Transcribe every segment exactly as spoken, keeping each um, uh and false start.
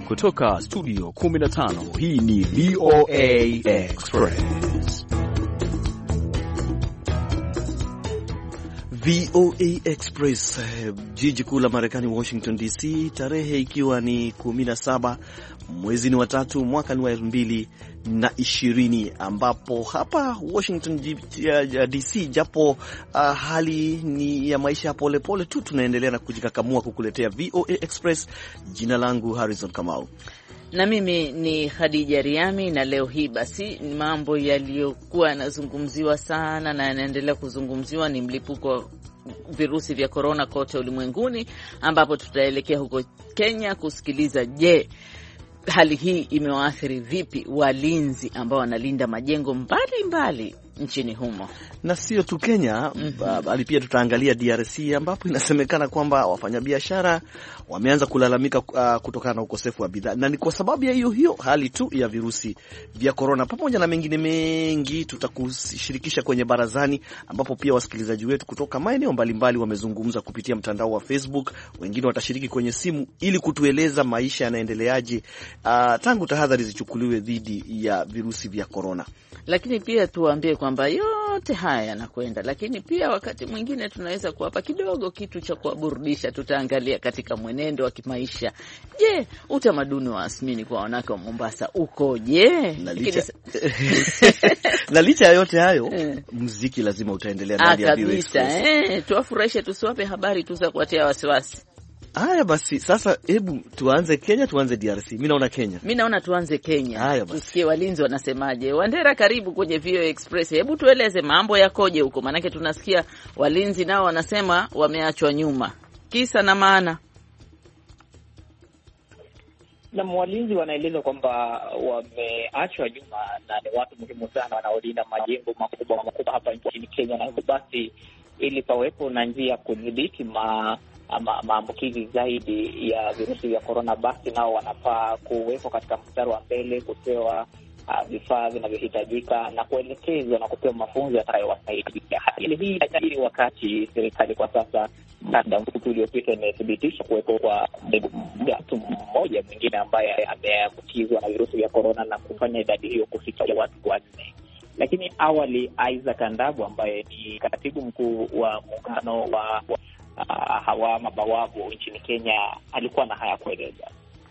Kutoka studio kumi na tano, hii ni V O A Express. V O A Express, jiji kuu la Marekani, Washington D C, tarehe ikiwa ni kumi na saba mwezi ni wa tatu mwaka ni wa elfu mbili na ishirini, ambapo hapa Washington D C japo uh, hali ni ya maisha pole pole tu, tunaendelea na kujikakamua kukuletea V O A Express. Jina langu Harrison Kamau na mimi ni Khadija Riami, na leo hii basi mambo yaliyokuwa yanazungumziwa sana na yanaendelea kuzungumziwa ni mlipuko wa virusi vya corona kote ulimwenguni, ambapo tutaelekea huko Kenya kusikiliza je, hali hii imewaathiri vipi walinzi ambao wanalinda majengo mbali mbali nchini humo. Na sio tu Kenya, bali mm-hmm. pia tutaangalia D R C, ambapo inasemekana kwamba wafanyabiashara wameanza kulalamika uh, kutokana na ukosefu wa bidhaa, na ni kwa sababu ya hiyo hiyo hali tu ya virusi vya corona. Pamoja na mengine mengi tutakushirikisha kwenye barazani, ambapo pia wasikilizaji wetu kutoka maeneo mbalimbali wamezungumza kupitia mtandao wa Facebook. Wengine watashiriki kwenye simu ili kutueleza maisha yanaendeleaje uh, tangu tahadhari zichukuliwe dhidi ya virusi vya corona. Lakini pia tuwaambie kwamba yote haya yanakwenda, lakini pia wakati mwingine tunaweza kuwapa kidogo kitu cha kuwaburudisha. Tutaangalia katika mwenendo wa kimaisha. Je, utamaduni wa Asmini kwa wanawake wa Mombasa ukoje? Na licha na licha yote hayo, muziki lazima utaendelea ndani ya Bio Express. Eh, tuwafurahishe, tusiwape habari tu za kuwatia wasiwasi. Haya basi, sasa hebu tuanze Kenya, tuanze D R C. Mimi naona Kenya. Mimi naona tuanze Kenya. Haya basi. Tusikie walinzi wanasemaje. Wandera, karibu kwenye V O A Express. Hebu tueleze mambo yakoje huko, manake tunasikia walinzi nao wanasema wameachwa nyuma. Kisa na maana. Na walinzi wanaeleza kwamba wameachwa nyuma na ni watu muhimu sana wanaolinda majengo makubwa makubwa hapa nchini Kenya, na hivyo basi ili pawepo na njia ya kudhibiti ma maambukizi zaidi ya virusi vya corona, basi nao wanafaa kuwekwa katika mstari wa mbele, kupewa uh, vifaa vinavyohitajika na kuelekezwa na kupewa mafunzo yatakayowasaidia. Hali hii inajiri wakati serikali kwa sasa muda mfupi uliopita imethibitisha kuwepo kwa mtu mmoja mwingine ambaye ameambukizwa na virusi vya corona na kufanya idadi hiyo kufikia watu wanne. Lakini awali Isaac Andabu ambaye ni katibu mkuu wa muungano wa Uh, hawa mabawabu nchini Kenya alikuwa na haya kueleza.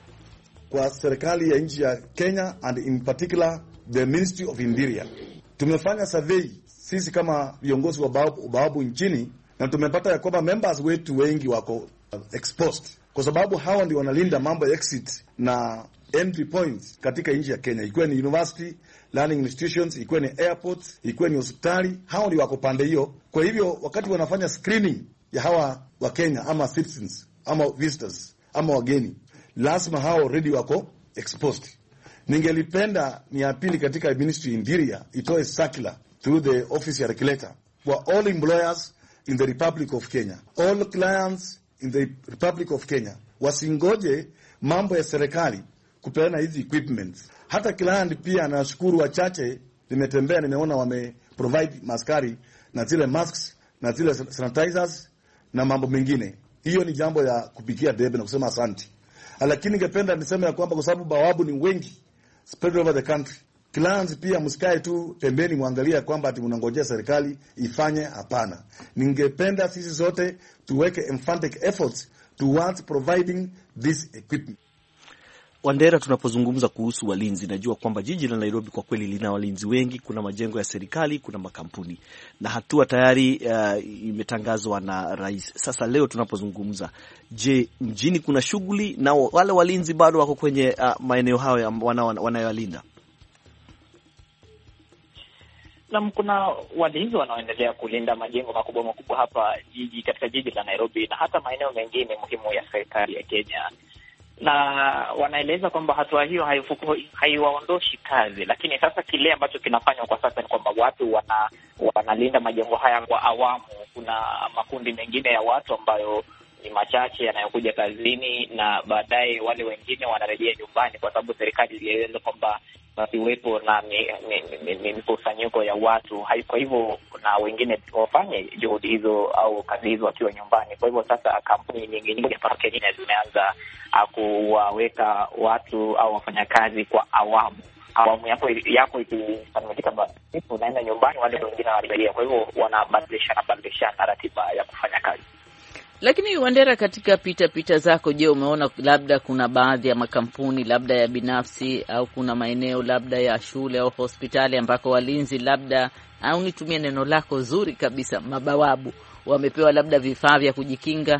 Kwa serikali ya nchi ya Kenya and in particular the Ministry of Interior, tumefanya survey sisi kama viongozi wa bawabu, bawabu nchini, na tumepata ya kwamba members wetu wengi wako exposed, kwa sababu hawa ndio wanalinda mambo ya exit na entry points katika nchi ya Kenya, ikiwa ni university learning institutions, ikiwa ni airports, ikiwa ni hospitali. Hawa ndio wako pande hiyo. Kwa hivyo wakati wanafanya screening ya hawa wa Kenya ama citizens ama visitors ama wageni, lazima hao already wako exposed. Ningelipenda ni apili katika Ministry Interior itoe circular through the office ya regulator for all employers in the Republic of Kenya, all clients in the Republic of Kenya, wasingoje mambo ya serikali kupeana hizi equipments. Hata client pia, nashukuru wachache nimetembea, nimeona wame provide maskari na zile masks na zile sanitizers na mambo mengine. Hiyo ni jambo ya kupikia debe na kusema asante. Lakini ningependa niseme ya kwamba kwa sababu bawabu ni wengi spread over the country, clients pia msikae tu pembeni muangalia kwamba ati mnangojea serikali ifanye. Hapana, ningependa sisi zote tuweke emphatic efforts towards providing this equipment. Wandera, tunapozungumza kuhusu walinzi, najua kwamba jiji la Nairobi kwa kweli lina walinzi wengi. Kuna majengo ya serikali, kuna makampuni, na hatua tayari uh, imetangazwa na rais. Sasa leo tunapozungumza, je, mjini kuna shughuli na wale walinzi bado wako kwenye uh, maeneo hayo wanayolinda? Na kuna walinzi wanaoendelea kulinda majengo makubwa makubwa hapa jiji, katika jiji la Nairobi na hata maeneo mengine muhimu ya serikali ya Kenya. Na wanaeleza kwamba hatua hiyo haiwaondoshi kazi, lakini sasa kile ambacho kinafanywa kwa sasa ni kwamba watu wana wanalinda majengo haya kwa awamu. Kuna makundi mengine ya watu ambayo ni machache yanayokuja kazini, na baadaye wale wengine wanarejea nyumbani, kwa sababu serikali ilieleza kwamba pasiwepo na mikusanyiko ya watu. Kwa hivyo na wengine wafanye juhudi hizo au kazi hizo wakiwa nyumbani. Kwa hivyo sasa kampuni nyingi nyingi hapa Kenya zimeanza kuwaweka watu au wafanyakazi kwa awamu. Awamu yako yako ikikamilika, basi unaenda nyumbani, wale wengine wanaendelea. Kwa hivyo wanabadilishana badilishana ratiba ya kufanya kazi. Lakini Wandera, katika pita pita zako, je, umeona labda kuna baadhi ya makampuni labda ya binafsi au kuna maeneo labda ya shule au hospitali ambako walinzi labda, au nitumie neno lako zuri kabisa, mabawabu, wamepewa labda vifaa vya kujikinga?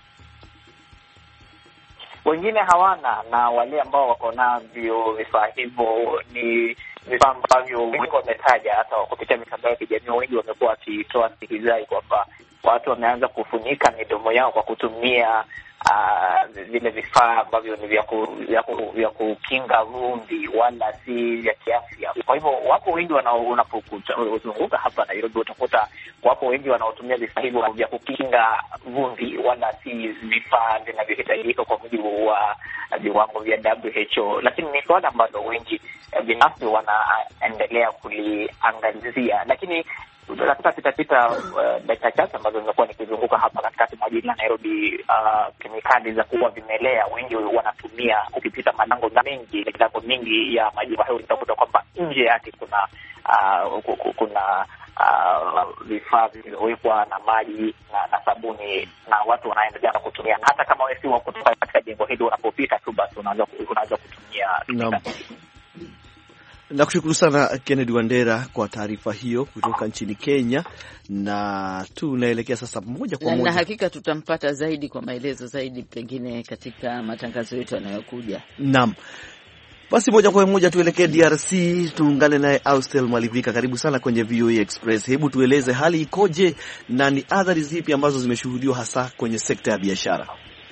Wengine hawana, na wale ambao wako navyo vifaa hivyo ni vifaa ambavyo wengi wametaja hata kupitia mitandao ya kijamii. Wengi wamekuwa wakitoa stihizai kwamba watu wameanza kufunika midomo yao kwa kutumia uh, vile vifaa ambavyo ni vya ku, vya kukinga vumbi, wala si vya kiafya. Kwa hivyo wapo wengi wanaozunguka hapa Nairobi, utakuta wapo wengi wanaotumia vifaa hivyo vya kukinga vumbi, wala si vifaa vinavyohitajika kwa mujibu wa viwango vya W H O. Lakini ni swala ambalo wengi binafsi wanaendelea kuliangazia. Lakini katika pitapita uh, dakika chache ambazo zimekuwa nikizunguka hapa katikati mwa jiji la Nairobi, uh, kemikali za kuua vimelea wengi wanatumia. Ukipita malango mengi milango mingi ya majumba hayo utakuta kwamba nje yake kuna uh, kuna uh, vifaa vilivyowekwa na maji na, na sabuni, na watu wanaendelea kutumia. Na hata kama wewe si wa kutoka katika jengo hili, unapopita tu basi unaweza unaweza kutumia. Naam. Nakushukuru sana Kennedy Wandera kwa taarifa hiyo kutoka nchini Kenya, na tunaelekea sasa moja kwa moja, na hakika tutampata zaidi kwa maelezo zaidi pengine katika matangazo yetu yanayokuja. Naam. Basi moja kwa moja tuelekee D R C, tuungane naye Austel Malivika. Karibu sana kwenye V O A Express. Hebu tueleze hali ikoje na ni athari zipi ambazo zimeshuhudiwa hasa kwenye sekta ya biashara?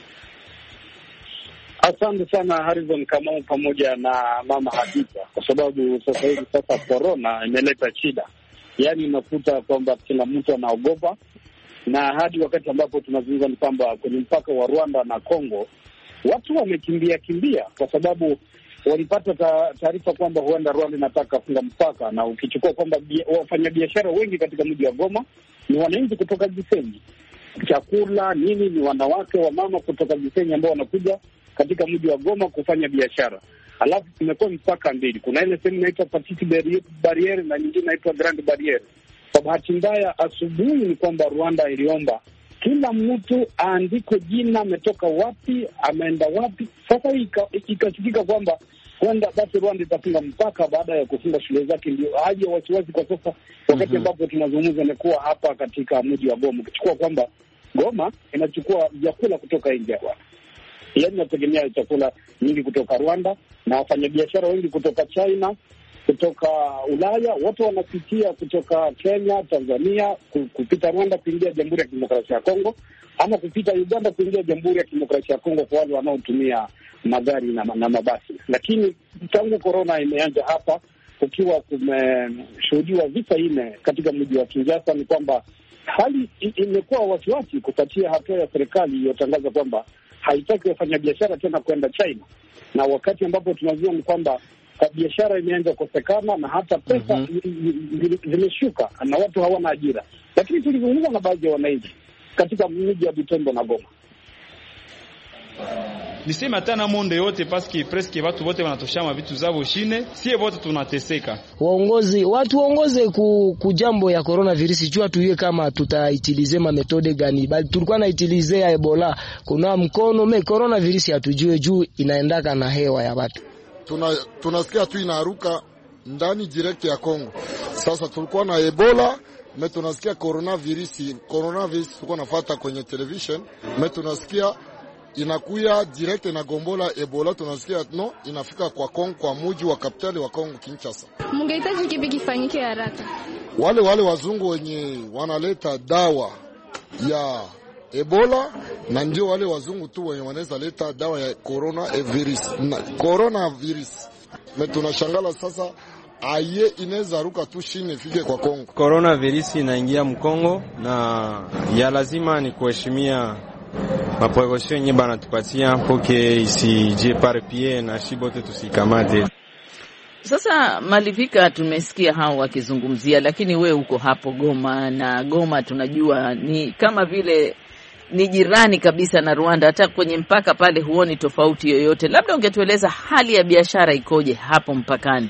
Asante sana Harrison Kamau pamoja na Mama Hadija, kwa sababu sasa hivi sasa corona imeleta shida. Yaani unakuta kwamba kila mtu anaogopa, na hadi wakati ambapo tunazungumza ni kwamba kwenye mpaka wa Rwanda na Kongo watu wamekimbia kimbia kwa sababu walipata taarifa kwamba huenda Rwanda inataka kufunga mpaka. Na ukichukua kwamba wafanyabiashara wengi katika mji wa Goma ni wananchi kutoka Gisenyi, chakula nini ni wanawake wa mama kutoka Gisenyi ambao wanakuja katika mji wa Goma kufanya biashara. Alafu tumekuwa mpaka mbili, kuna ile sehemu inaitwa Petite Barriere na nyingine inaitwa Grande Barriere. Kwa bahati mbaya asubuhi ni kwamba Rwanda iliomba kila mtu aandike jina, ametoka wapi, ameenda wapi. Sasa ikasikika kwamba kwenda basi Rwanda itafunga mpaka baada ya kufunga shule zake. Ndio haja wasiwasi kwa sasa wakati ambapo mm-hmm. tunazungumza imekuwa hapa katika mji wa Goma. Ukichukua kwamba Goma inachukua vyakula kutoka nje ya Rwanda, yaani inategemea chakula nyingi kutoka Rwanda, na wafanyabiashara wengi kutoka China, kutoka Ulaya, wote wanapitia kutoka Kenya, Tanzania, kupita Rwanda kuingia Jamhuri ya Kidemokrasia ya Kongo, ama kupita Uganda kuingia Jamhuri ya Kidemokrasia ya Kongo kwa wale wanaotumia magari na, na mabasi. Lakini tangu corona imeanza hapa, ukiwa kumeshuhudiwa visa nne katika mji wa Kinshasa, ni kwamba hali imekuwa wasiwasi kufuatia hatua ya serikali iliyotangaza kwamba haitaki wafanyabiashara tena kwenda China, na wakati ambapo tunajua ni kwamba biashara imeanza kukosekana na hata pesa mm-hmm. zimeshuka na watu hawana ajira. Lakini tulizungumza na baadhi ya wananchi katika miji ya Butembo na Goma. Nisema tena monde yote paski presque watu wote wanatoshama vitu zao shine, sie wote tunateseka. Waongozi, watu waongoze ku, ku jambo ya coronavirus, jua tuiwe kama tutaitilize ma metode gani. Bali tulikuwa na itilize ya Ebola, kuna mkono me coronavirus hatujue juu inaendaka na hewa ya watu. Tuna tunasikia tu inaruka ndani direct ya Kongo. Sasa tulikuwa na Ebola, me tunasikia coronavirus, coronavirus tulikuwa nafuata kwenye television, me tunasikia inakuya direct na gombola Ebola, tunasikia no inafika kwa Kongo, kwa muji wa kapitali wa Kongo Kinshasa. Mungehitaji kipi kifanyike haraka? Wale wale wazungu wenye wanaleta dawa ya Ebola, na ndio wale wazungu tu wenye wanaweza leta dawa ya corona virus na corona virus. Me tunashangala sasa aye inaweza ruka tu shine ifike kwa Kongo. Corona virus inaingia mkongo, na ya lazima ni kuheshimia maprekaution yenye bana tupatia poke isije par pied na shibote tusikamate. Sasa Malivika, tumesikia hao wakizungumzia, lakini we uko hapo Goma, na Goma tunajua ni kama vile ni jirani kabisa na Rwanda, hata kwenye mpaka pale huoni tofauti yoyote. Labda ungetueleza hali ya biashara ikoje hapo mpakani?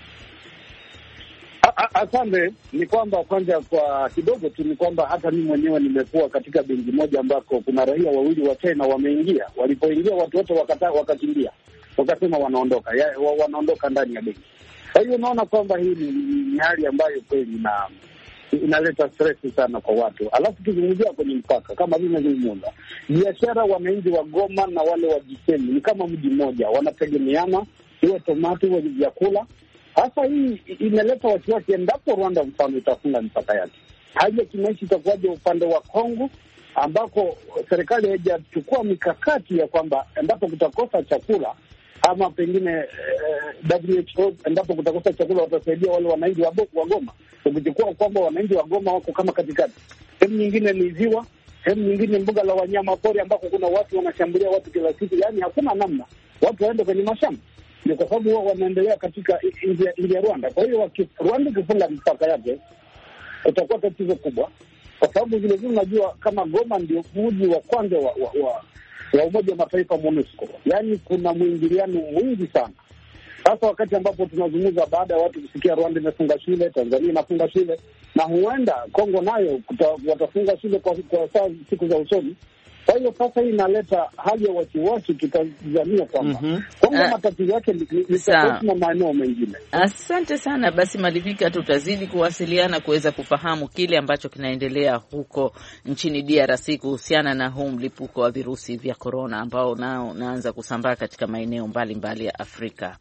Asante. Ni kwamba kwanza, kwa kidogo tu, ni kwamba hata mimi mwenyewe nimekuwa katika benki moja ambako kuna raia wawili wa China wameingia. Walipoingia watu wote wakataa, wakakimbia, wakasema wanaondoka, ya, wanaondoka ndani ya benki. Kwa hiyo unaona kwamba hii ni, ni hali ambayo kweli na inaleta stress sana kwa watu. Alafu tuzungumzia kwenye mpaka, kama vile nazungumza biashara, wananchi wa Goma na wale wa Gisenyi ni kama mji mmoja, wanategemeana, iwe tomato iwe vyakula. Sasa hii imeleta wasiwasi endapo Rwanda mfano itafunga mipaka yake. Haja kimaishi itakuwaje upande wa Kongo, ambako serikali haijachukua mikakati ya kwamba endapo kutakosa chakula ama pengine eh, W H O endapo kutakosa chakula watasaidia wale wananchi wa Goma. Ukichukua kwamba wananchi wa Goma wako kama katikati, sehemu nyingine ni ziwa, sehemu nyingine mbuga la wanyama pori ambako kuna watu wanashambulia watu kila siku, yaani hakuna namna watu waende kwenye mashamba. Ni kwa sababu wao wanaendelea katika nchi ya Rwanda. Kwa hiyo Rwanda ikifunga mipaka yake utakuwa tatizo kubwa, kwa sababu vile vile unajua kama Goma ndio mji wa kwanza wa, wa, wa, wa Umoja wa Mataifa MONUSCO, yaani kuna mwingiliano mwingi sana. Sasa wakati ambapo tunazungumza, baada ya watu kusikia Rwanda imefunga shule, Tanzania inafunga shule, na huenda Kongo nayo watafunga shule kwa, kwa saa siku za usoni. Kwa hiyo sasa hii inaleta hali ya wasiwasi, kitazamia kwamba mm-hmm. Kongo uh, matatizo yake ni tofauti na maeneo mengine. Asante sana. Basi Malivika, tutazidi kuwasiliana kuweza kufahamu kile ambacho kinaendelea huko nchini D R C kuhusiana na huu mlipuko wa virusi vya korona ambao nao unaanza kusambaa katika maeneo mbalimbali ya Afrika.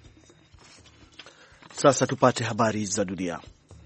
Sasa tupate habari za dunia.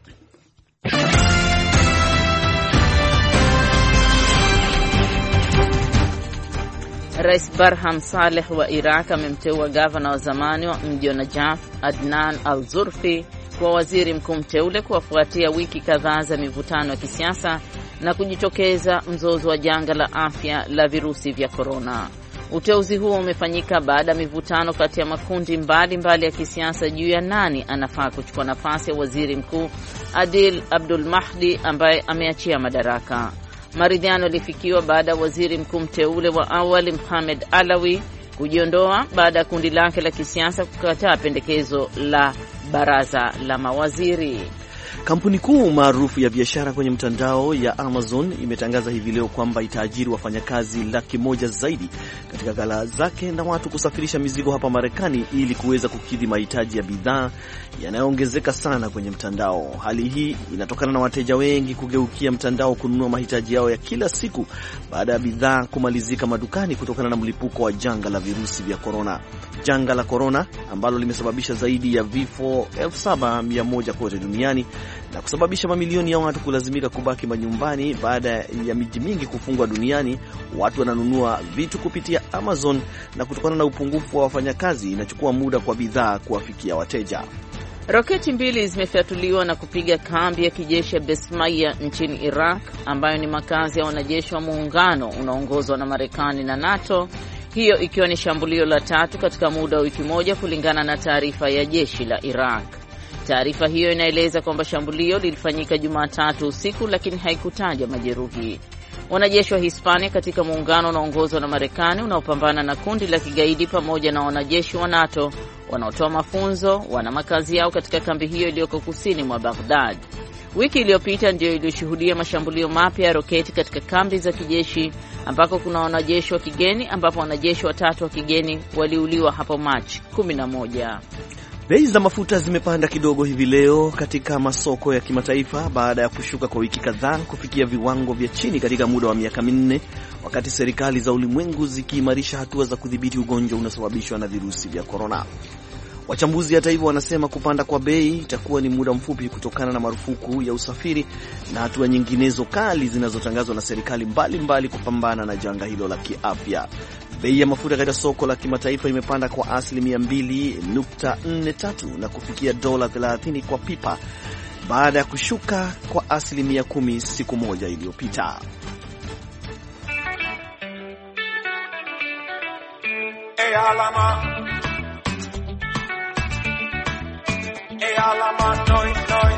Rais Barham Saleh wa Iraq amemteua gavana wa zamani wa mji wa Najaf Adnan al-Zurfi kwa waziri mkuu mteule kuwafuatia wiki kadhaa za mivutano ya kisiasa na kujitokeza mzozo wa janga la afya la virusi vya korona. Uteuzi huo umefanyika baada ya mivutano kati ya makundi mbalimbali mbali ya kisiasa juu ya nani anafaa kuchukua nafasi ya waziri mkuu Adil Abdul Mahdi ambaye ameachia madaraka. Maridhiano yalifikiwa baada ya waziri mkuu mteule wa awali Mohamed Alawi kujiondoa baada ya kundi lake la kisiasa kukataa pendekezo la baraza la mawaziri. Kampuni kuu maarufu ya biashara kwenye mtandao ya Amazon imetangaza hivi leo kwamba itaajiri wafanyakazi laki moja zaidi katika ghala zake na watu kusafirisha mizigo hapa Marekani ili kuweza kukidhi mahitaji ya bidhaa yanayoongezeka sana kwenye mtandao. Hali hii inatokana na wateja wengi kugeukia mtandao kununua mahitaji yao ya kila siku baada ya bidhaa kumalizika madukani kutokana na mlipuko wa janga la virusi vya korona. Janga la korona ambalo limesababisha zaidi ya vifo elfu saba mia moja kote duniani na kusababisha mamilioni ya watu kulazimika kubaki manyumbani baada ya miji mingi kufungwa duniani. Watu wananunua vitu kupitia Amazon na kutokana na upungufu wa wafanyakazi inachukua muda kwa bidhaa kuwafikia wateja. Roketi mbili zimefyatuliwa na kupiga kambi ya kijeshi ya Besmaya nchini Iraq ambayo ni makazi ya wanajeshi wa muungano unaoongozwa na Marekani na NATO, hiyo ikiwa ni shambulio la tatu katika muda wa wiki moja kulingana na taarifa ya jeshi la Iraq. Taarifa hiyo inaeleza kwamba shambulio lilifanyika Jumatatu usiku lakini haikutaja majeruhi. Wanajeshi wa Hispania katika muungano unaoongozwa na Marekani unaopambana na kundi la kigaidi pamoja na wanajeshi wa NATO wanaotoa mafunzo wana makazi yao katika kambi hiyo iliyoko kusini mwa Baghdad. Wiki iliyopita ndio ilishuhudia mashambulio mapya ya roketi katika kambi za kijeshi ambako kuna wanajeshi wa kigeni ambapo wanajeshi watatu wa kigeni waliuliwa hapo Machi kumi na moja. Bei za mafuta zimepanda kidogo hivi leo katika masoko ya kimataifa baada ya kushuka kwa wiki kadhaa kufikia viwango vya chini katika muda wa miaka minne, wakati serikali za ulimwengu zikiimarisha hatua za kudhibiti ugonjwa unaosababishwa na virusi vya korona. Wachambuzi hata hivyo wanasema kupanda kwa bei itakuwa ni muda mfupi kutokana na marufuku ya usafiri na hatua nyinginezo kali zinazotangazwa na serikali mbalimbali kupambana na janga hilo la kiafya. Bei ya mafuta katika soko la kimataifa imepanda kwa asilimia mbili nukta nne tatu na kufikia dola thelathini kwa pipa baada ya kushuka kwa asilimia kumi siku moja iliyopita. Hey, alama. alamanoi noi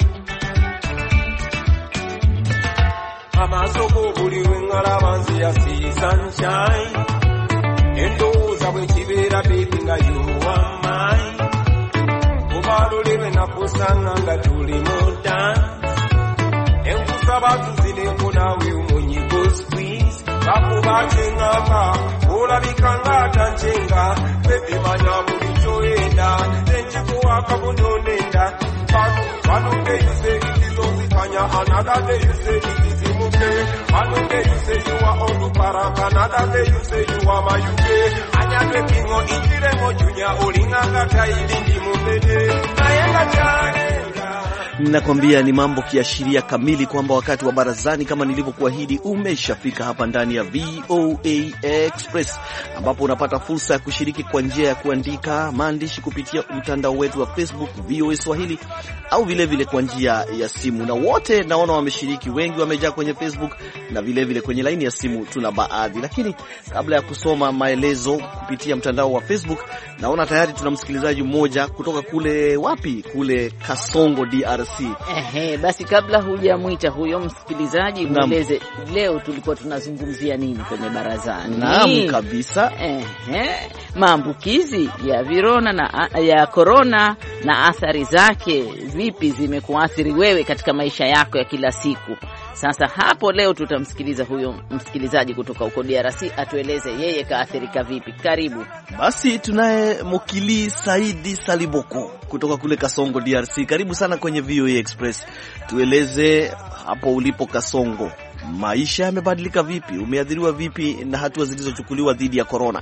Amazoko buli wengala banzi ya see sunshine Endoza bwekibera baby nga you are mine Kubalule bena kusanga nga tuli muda Enkusaba tuzine kunawe umunyigo squeeze Bakubate ngaka Olabika nga tanchenga Baby manya bulicho enda Tenchikuwa kabunonenda Pano, pano day you say it is Ozikanya Another day you say it is Imuke Pano day you say you are Oluparaka Another day you say you are Mayuke Anyadwe kingo injiremo junya Olinganga kailindi mupede Nayenga chane Nakwambia ni mambo kiashiria kamili kwamba wakati wa barazani kama nilivyokuahidi umeshafika hapa ndani ya V O A Express, ambapo unapata fursa ya kushiriki kwa njia ya kuandika maandishi kupitia mtandao wetu wa Facebook V O A Swahili au vile vile kwa njia ya simu. Na wote naona wameshiriki, wengi wamejaa kwenye Facebook na vile vile kwenye laini ya simu tuna baadhi. Lakini kabla ya kusoma maelezo kupitia mtandao wa Facebook, naona tayari tuna msikilizaji mmoja kutoka kule wapi? Kule Kasongo D R C. Ehe, basi kabla hujamuita huyo msikilizaji, mueleze leo tulikuwa tunazungumzia nini kwenye barazani? Naam kabisa. Ehe, maambukizi ya virona na ya corona na athari zake vipi zimekuathiri wewe katika maisha yako ya kila siku. Sasa hapo leo tutamsikiliza huyo msikilizaji kutoka huko D R C atueleze yeye kaathirika vipi. Karibu. Basi tunaye Mokili Saidi Saliboko kutoka kule Kasongo D R C. Karibu sana kwenye V O A Express. Tueleze hapo ulipo Kasongo, maisha yamebadilika vipi? Umeathiriwa vipi na hatua zilizochukuliwa dhidi ya corona?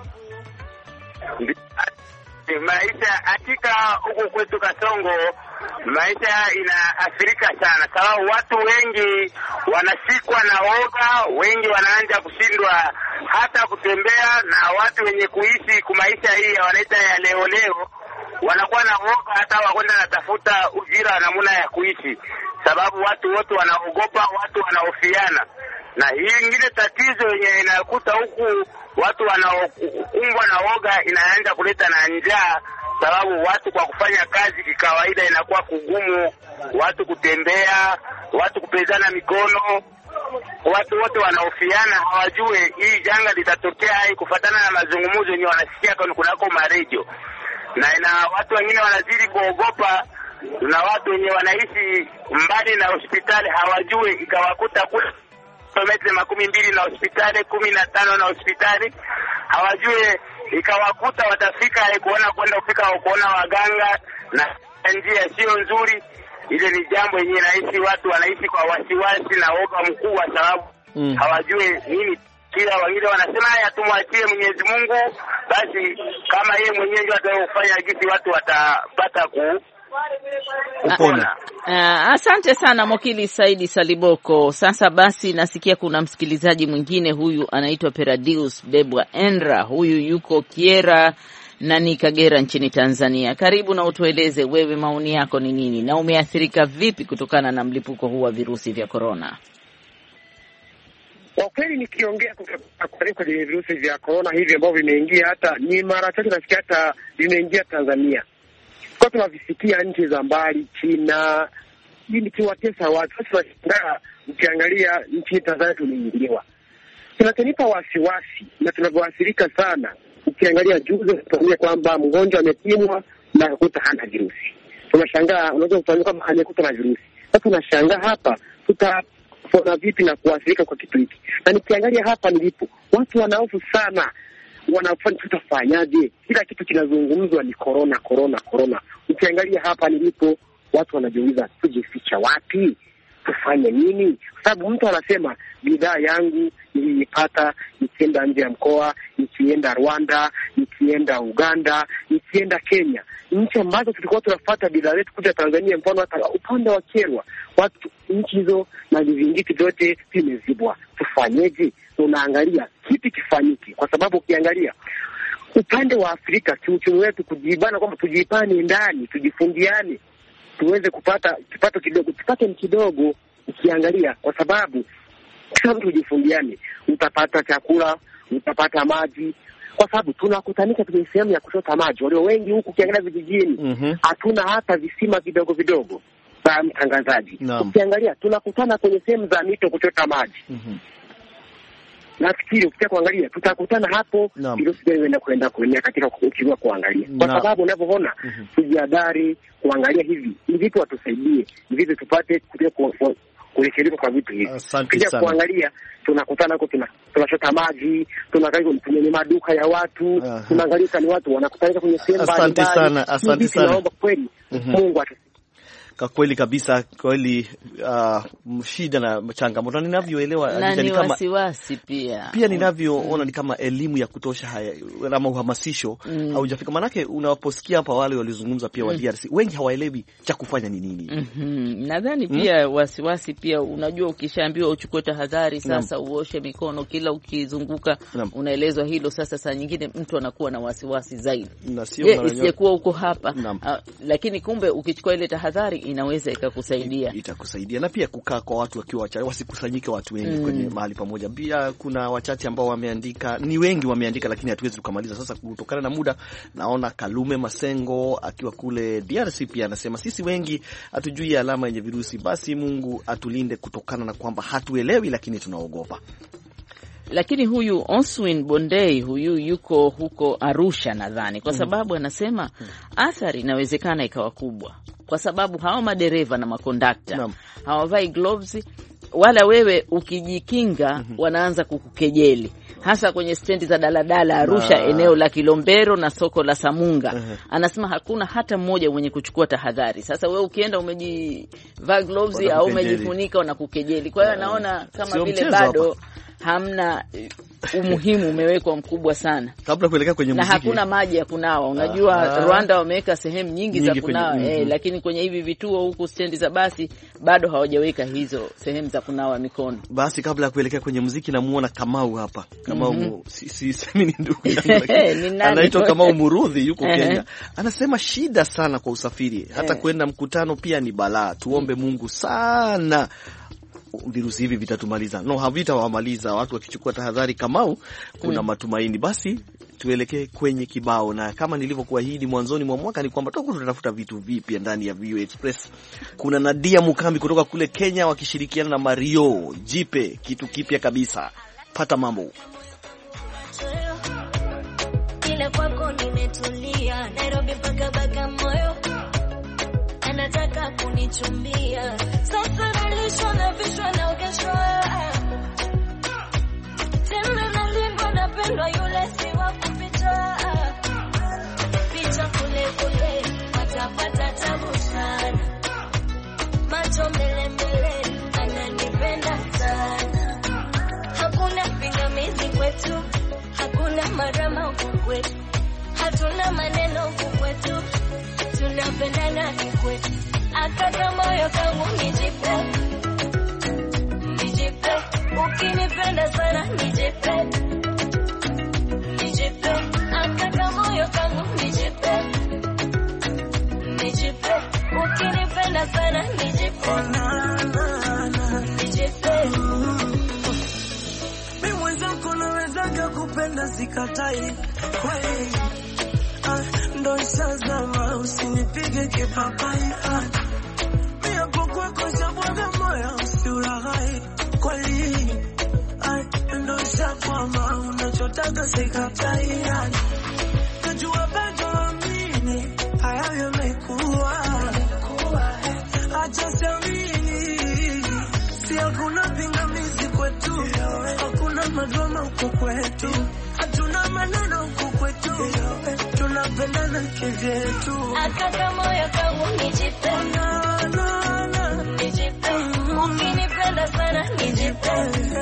Maisha hakika huko kwetu Kasongo maisha inaathirika sana, sababu watu wengi wanashikwa na woga, wengi wanaanza kushindwa hata kutembea, na watu wenye kuishi kwa maisha hii wanaita ya leo leo wanakuwa na woga hata wakwenda natafuta ujira na namna ya kuishi, sababu watu wote wanaogopa, watu wanahofiana. Na hii ingine tatizo yenye inakuta huku watu wanaokumbwa na woga inaanza kuleta na njaa, sababu watu kwa kufanya kazi kikawaida inakuwa kugumu, watu kutembea, watu kupezana mikono, watu wote wanahofiana, hawajue hii janga litatokea hai kufuatana na mazungumzo yenye wanasikia kunako maredio. Na ina watu wengine wanazidi kuogopa, na watu wenye wanaishi mbali na hospitali hawajue ikawakuta kule kilomita makumi mbili na hospitali, kumi na tano na hospitali, hawajue ikawakuta watafika kuona kwenda kufika kuona waganga na njia sio nzuri. Ile ni jambo yenye naishi watu wanaishi kwa wasiwasi na woga mkubwa, sababu mm. hawajue nini. Kila wengine wanasema haya tumwachie Mwenyezi Mungu, basi kama yeye mwenyewe ndio atakufanya gisi watu watapata ku kupona. Uh, asante sana Mokili Saidi Saliboko. Sasa basi nasikia kuna msikilizaji mwingine, huyu anaitwa Peradius Debwa Endra, huyu yuko Kiera na ni Kagera nchini Tanzania. Karibu na utueleze wewe maoni yako ni nini na umeathirika vipi kutokana na mlipuko huu wa virusi vya corona. Kwa kweli nikiongea kwa virusi vya corona hivi ambavyo vimeingia, hata ni mara chache nasikia hata vimeingia Tanzania. Kwa tunavisikia nchi za mbali, China, ili kiwatesa watu. Sasa tunashangaa ukiangalia nchi Tanzania tumeingiliwa. Tunatanipa wasiwasi na tunavyoathirika sana. Ukiangalia juzi tunaona kwamba mgonjwa amepimwa na kukuta hana virusi. Tunashangaa unaweza kutambua kama amekuta na virusi. Sasa tunashangaa hapa tutapona vipi na kuathirika kwa kitu hiki. Na nikiangalia hapa nilipo, watu wanaofu sana. Wanafanya tutafanyaje? Kila kitu kinazungumzwa ni corona corona corona. Ukiangalia hapa nilipo, watu wanajiuliza tujificha wapi? Tufanye nini? Kwa sababu mtu anasema bidhaa yangu nilipata nikienda nje ya mkoa, nikienda Rwanda, nikienda Uganda, nikienda Kenya. Nchi ambazo tulikuwa tunafuata bidhaa zetu kuja Tanzania, mfano hata upande wa Kerwa, watu nchi hizo na vizingiti vyote vimezibwa. Tufanyeje? Unaangalia kipi kifanyike, kwa sababu ukiangalia upande wa Afrika kiuchumi wetu kujibana kwamba tujipane ndani, tujifungiane, tuweze kupata kipato kidogo, tupate kidogo. Ukiangalia kwa sababu kama tujifungiane, utapata chakula, utapata maji, kwa sababu tunakutanika kwenye sehemu ya kuchota maji. Walio wengi huku ukiangalia vijijini hatuna mm-hmm. hata visima vidogo vidogo za mtangazaji. Ukiangalia tunakutana kwenye sehemu za mito kuchota maji. Mm-hmm. Nafikiri ukitaka kuangalia tutakutana hapo ili usiende kwenda kuenea katika ukiwa kuangalia. Kwa sababu unavyoona mm-hmm. tujihadhari kuangalia hivi. Ni vipi watusaidie? Ni vipi tupate kuja kuelekea kwa vitu hivi. Kija kuangalia tunakutana huko tuna tunachota maji, tunaangalia kwenye maduka ya watu, uh-huh. tunaangalia ni watu wanakutana kwenye sehemu mbalimbali. Asante sana, asante sana. Naomba kweli mm-hmm. Mungu atusaidie. Kwa kweli kabisa, kweli uh, shida na changamoto ninavyoelewa na ni kama wasiwasi pia. Pia ninavyoona ni kama elimu ya kutosha haya ama uhamasisho mm. haujafika. Manake unaposikia hapa wale walizungumza pia wa D R C mm. wengi hawaelewi cha kufanya ni nini. Mm-hmm. Nadhani pia mm. wasiwasi pia, unajua ukishaambiwa uchukue tahadhari sasa mm. uoshe mikono kila ukizunguka mm. unaelezwa hilo, sasa saa nyingine mtu anakuwa na wasiwasi zaidi. Na sio isiyekuwa uko hapa uh, lakini kumbe ukichukua ile tahadhari inaweza ikakusaidia. Itakusaidia na pia kukaa kwa watu wakiwa wachache, wasikusanyike watu wengi mm. kwenye mahali pamoja. Pia kuna wachache ambao wameandika, ni wengi wameandika lakini hatuwezi tukamaliza sasa kutokana na muda. Naona Kalume Masengo akiwa kule D R C pia anasema sisi wengi hatujui alama yenye virusi, basi Mungu atulinde kutokana na kwamba hatuelewi lakini tunaogopa. Lakini huyu Oswin Bondei huyu yuko huko Arusha nadhani, kwa sababu anasema athari inawezekana ikawa kubwa kwa sababu hao madereva na makondakta hawavai gloves, wala wewe ukijikinga mm-hmm. wanaanza kukukejeli, hasa kwenye stendi za daladala Arusha na eneo la Kilombero na soko la Samunga. Uh-huh. Anasema hakuna hata mmoja mwenye kuchukua tahadhari. Sasa wewe ukienda umejivaa gloves au umejifunika wanakukejeli. Kwa hiyo anaona kama vile bado hapa hamna umuhimu umewekwa mkubwa sana kabla kuelekea kwenye muziki. Na hakuna maji ya kunawa. Unajua ah, Rwanda wameweka sehemu nyingi, nyingi za kunawa kwenye, eh, mm-hmm. lakini kwenye hivi vituo huku stendi za basi bado hawajaweka hizo sehemu za kunawa mikono. Basi kabla ya kuelekea kwenye muziki namuona Kamau hapa. Kamau mm-hmm. si, si semi ni ndugu yangu. Anaitwa Kamau Murudhi yuko Kenya. Anasema shida sana kwa usafiri. Hata kwenda mkutano pia ni balaa. Tuombe Mungu sana virusi hivi vitatumaliza. No, havitawamaliza. Watu wakichukua tahadhari Kamau, kuna mm. matumaini. Basi tuelekee kwenye kibao, na kama nilivyokuahidi mwanzoni mwa mwaka ni kwamba tutakuwa tunatafuta vitu vipya ndani ya V O A Express. Kuna Nadia Mukambi kutoka kule Kenya wakishirikiana na Mario Jipe, kitu kipya kabisa. Pata mambo. Kila kwako nimetulia, Nairobi mpaka Bagamoyo anataka kunichumbia. Sasa nalishwa na vishwa na ugeshwa, tena nalindwa napendwa, yule si wa kupita. Picha kule kule watapata tabu sana, macho mbele mbele ananipenda sana. Hakuna pingamizi kwetu, hakuna marama huku kwetu, hatuna maneno huku kwetu, tunapendana kikwetu. Akaka moyo kangu nijipe, nijipe, ukinipenda sana nijipe, nijipe, akaka moyo kangu nijipe, nijipe, ukinipenda sana nijipe, nijipe. Mimi mwenzako naweza kupenda sikatai kweli, ndo shazama usinipige kipapai. Mimi hapo kwako shabwaga moyo usiulaghai kweli, ndo shakwama unachotaka sikatai. Najua bado amini haya yamekuwa, acha siamini, si hakuna pingamizi kwetu, hakuna madrama huko kwetu, hatuna maneno huko kwetu, tunapendana kivyetu. Akaka moyo kangu nijipe, na na na nijipe, ukinipenda sana nijipe,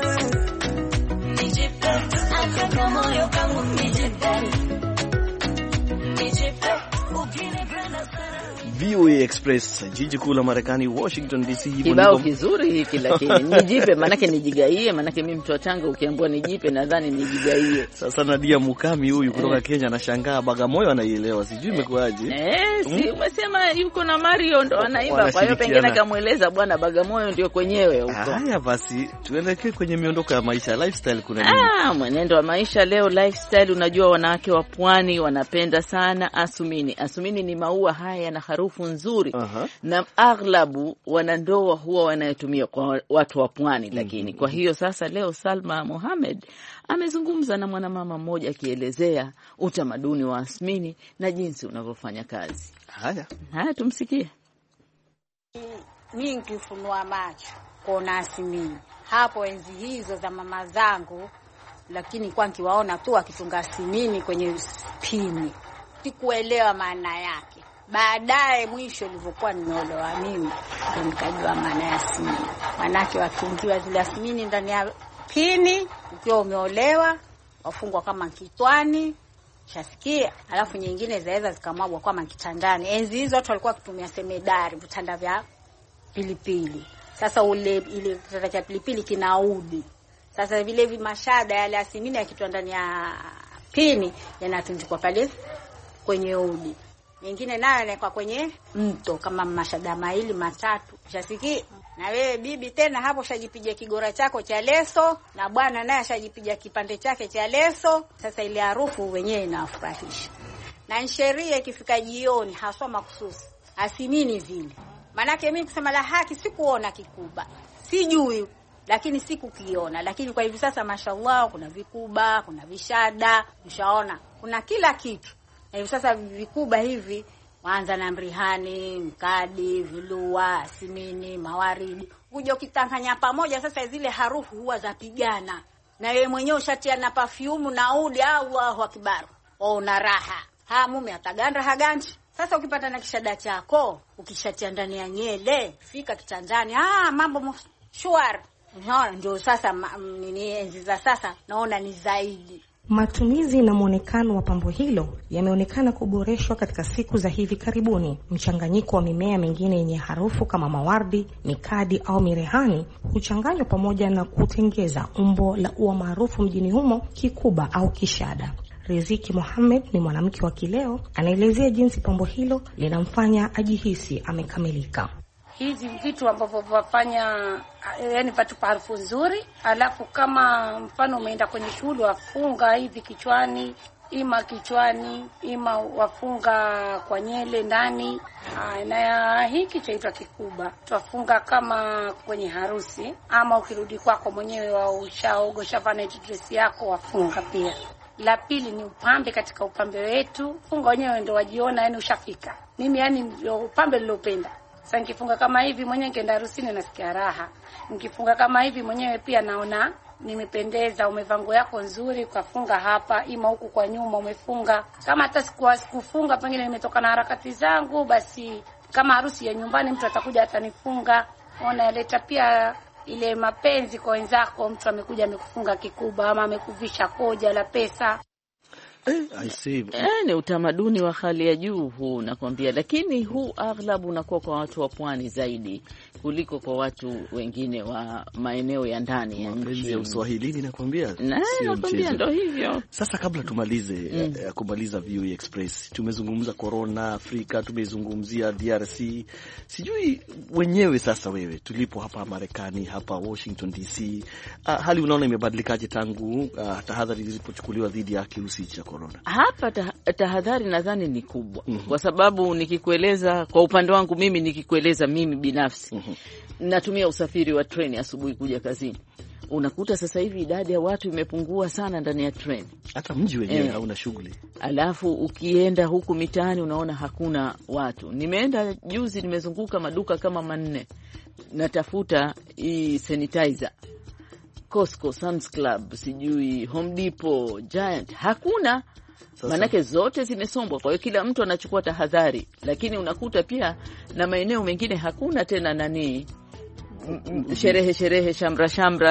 nijipe, akaka moyo kangu nijipe, nijipe, ukinipenda sana. V O A Express, jiji kuu la Marekani, Washington D C. Kibao kizuri hiki, lakini nijipe, manake nijigaie, manake mimi mtu wa Tanga, ukiambiwa nijipe nadhani nijigaie. Sasa Nadia Mukami huyu kutoka eh, Kenya anashangaa Bagamoyo anaielewa, sijui imekuaje. Eh, si umesema yuko na Mario ndo anaiba, kwa hiyo pengine kamueleza bwana Bagamoyo ndio kwenyewe huko. Haya basi, tuelekee kwenye miondoko ya maisha, lifestyle. Kuna nini? Ah, mwenendo wa maisha leo, lifestyle. Unajua wanawake wa pwani wanapenda sana asumini. Asumini ni maua haya yana harufu nzuri. Uh-huh. Na aghlabu wanandoa huwa wanayotumia kwa watu wa pwani, lakini mm-hmm. Kwa hiyo sasa leo Salma Mohamed amezungumza na mwanamama mmoja akielezea utamaduni wa asmini na jinsi unavyofanya kazi. Haya. Haya tumsikie. Mimi nikifunua macho kuona asmini hapo enzi hizo za mama zangu, lakini kwa nikiwaona tu akitunga asmini kwenye pini sikuelewa maana yake. Baadaye mwisho nilipokuwa nimeolewa mimi ndio nikajua maana ya asmini. Maana yake watungiwa zile asmini ndani ya pini ukiwa umeolewa, wafungwa kama kitwani, shasikia, alafu nyingine zaweza zikamwagwa kama kitandani. Enzi hizo watu walikuwa kutumia semedari, vitanda vya pilipili. Sasa ule ile kitanda cha pilipili kinaudi. Sasa vile hivi mashada yale asimini yakitwa ndani ya pini yanatundikwa pale kwenye udi. Nyingine nayo inaekwa kwenye mto kama mashada maili matatu. Shasikia, na wewe bibi tena hapo shajipiga kigora chako cha leso, na bwana naye shajipiga kipande chake cha leso. Sasa ile harufu wenyewe inafurahisha. Na sheria ikifika jioni haswa makususi asimini zile. Manake mimi kusema la haki sikuona kikuba. Sijui, lakini sikukiona. Lakini kwa hivi sasa mashallah kuna vikuba, kuna vishada, ushaona. Kuna kila kitu. Na hivi sasa vikuba hivi waanza na mrihani, mkadi, vilua, simini, mawaridi. Kuja ukitanganya pamoja sasa zile harufu huwa zapigana. Na wewe mwenyewe ushatia na perfume na udi, Allahu akbar. Oh, una raha. Ha, mume ataganda haganji. Sasa ukipata na kishada chako, ukishatia ndani ya nyele, fika kitandani, ah mambo shwari. Unaona, ndio sasa nini enzi za sasa naona ni zaidi. Matumizi na muonekano wa pambo hilo yameonekana kuboreshwa katika siku za hivi karibuni. Mchanganyiko wa mimea mingine yenye harufu kama mawardi, mikadi au mirehani huchanganywa pamoja na kutengeza umbo la ua maarufu mjini humo, kikuba au kishada. Riziki Mohamed ni mwanamke wa kileo, anaelezea jinsi pambo hilo linamfanya ajihisi amekamilika. Hizi vitu ambavyo vafanya yani patu harufu nzuri, alafu kama mfano umeenda kwenye shule wafunga hivi kichwani, ima kichwani, ima wafunga kwa nyele ndani. Na hiki chaitwa kikuba. Tuwafunga kama kwenye harusi, ama ukirudi kwako mwenyewe wa ushaogo shavana dress yako wafunga pia. La pili ni upambe. Katika upambe wetu funga wenyewe ndio wajiona yani ushafika. Mimi yani ndio upambe nilopenda. Sasa nikifunga kama hivi mwenyewe nikienda harusini nasikia raha. Nikifunga kama hivi mwenyewe pia naona nimependeza. Umevango yako nzuri ukafunga hapa, ima huku kwa nyuma umefunga. Kama hata sikuwa sikufunga pengine nimetoka na harakati zangu, basi kama harusi ya nyumbani mtu atakuja atanifunga. Ona leta pia ile mapenzi kwa wenzako, mtu amekuja amekufunga kikuba ama amekuvisha koja la pesa. Eh, I see. Eh, ni utamaduni wa hali ya juu huu nakwambia, lakini huu aghlabu unakuwa kwa watu wa pwani zaidi kuliko kwa watu wengine wa maeneo ya ndani ya nchi. Ya Uswahilini nakwambia. Sio mchezo. Ndio hivyo. Sasa kabla tumalize mm. eh, kumaliza V O A Express, tumezungumza corona Afrika, tumezungumzia D R C. Sijui wenyewe sasa wewe tulipo hapa Marekani, hapa Washington D C, uh, hali unaona imebadilikaje tangu uh, tahadhari zilipochukuliwa dhidi ya kirusi cha corona? Hapa tahadhari nadhani ni kubwa. Mm-hmm. Kwa sababu nikikueleza kwa upande wangu mimi nikikueleza mimi binafsi. Mm-hmm. Natumia usafiri wa treni asubuhi kuja kazini. Unakuta sasa hivi idadi ya watu imepungua sana ndani ya treni. Hata mji wenyewe eh, hauna shughuli. Alafu ukienda huku mitaani unaona hakuna watu. Nimeenda juzi nimezunguka maduka kama manne. Natafuta hii sanitizer. Costco, Sam's Club, sijui Home Depot, Giant, hakuna. Manake zote zimesombwa. Kwa hiyo kila mtu anachukua tahadhari. Lakini unakuta pia na maeneo mengine hakuna tena nani sherehe sherehe shamra shamra.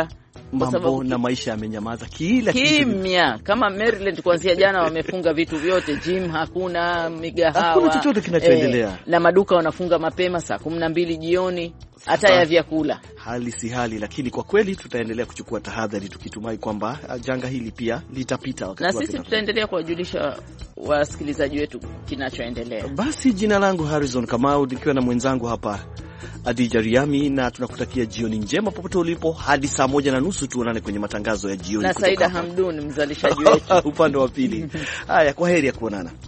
mambo na maisha yamenyamaza, kila kimya. Kama Maryland kuanzia jana wamefunga vitu vyote, gym hakuna, migahawa hakuna chochote kinachoendelea, eh, na maduka wanafunga mapema saa kumi na mbili jioni, hata ya vyakula. Hali si hali, lakini kwa kweli tutaendelea kuchukua tahadhari tukitumai kwamba janga hili pia litapita wakati na sisi tutaendelea kuwajulisha wasikilizaji wetu kinachoendelea. Basi jina langu Harrison Kamau nikiwa na mwenzangu hapa Adija Riami, na tunakutakia jioni njema popote ulipo. Hadi saa moja na nusu tuonane kwenye matangazo ya jioni na Saida Hamdun mzalishaji wetu upande wa pili. Haya, kwa heri ya kuonana.